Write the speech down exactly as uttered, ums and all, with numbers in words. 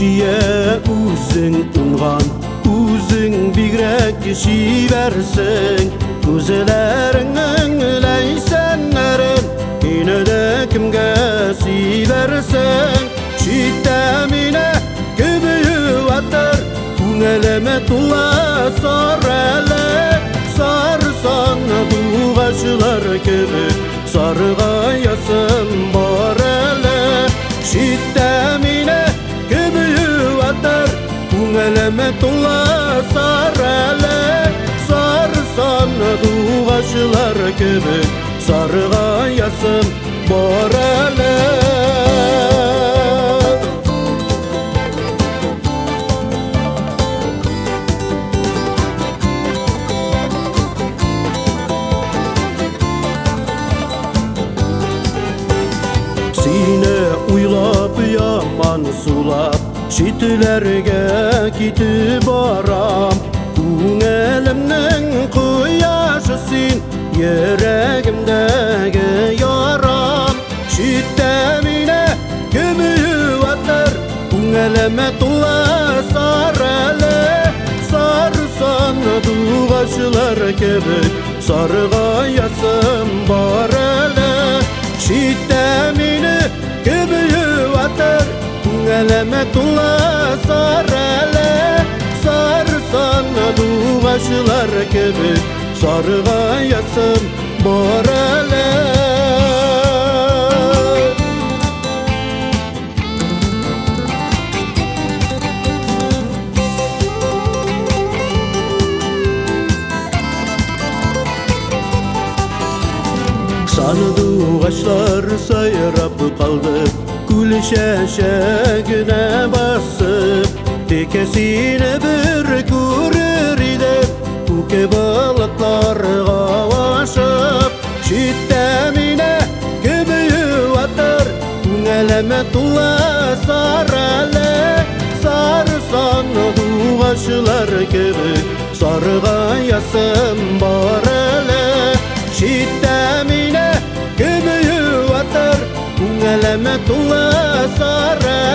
Кешие үзің ұнған, үзің бигрәк шибәрсің. Күзеләріңнің ләйсәнләрін, кинеде кімге сибәрсің. Шитті мине көбейі атыр, күңелеме тула сар әлі. Сарсан туғашылар кебек, сарыға ясым бар әлі. Шитті мине көбейі атыр, күңелеме тула сар әлі. Сарсан туғашылар кебек, сарыға ясым бар әлі. Сине уйлап яман сулап, шитілерге китіп барам. Күңелімнің құяшы син, ерегімдегі ярам. Шитті мине көбейі атыр, күңеліме тула сар әлі. Сарсан туғашылар кебек, сарыға ясым бар әлі. Шитті мине көбейі атыр, күңеліме тула сар әлі. Сарсан туғашылар кебек, сарыға ясым бар әлі. Санды ағашлар сайрап қалды, күл шәшегіне басып. Текесіне бір көрер едім, көке балықларға ашып. Шитті мине көбейі атыр, күңеліме тула сар әлі. Сарсан туғашылар кебек, сарыға ясым бар әлі. Шитті мине көбейі атыр, күңеліме тула сар әлі.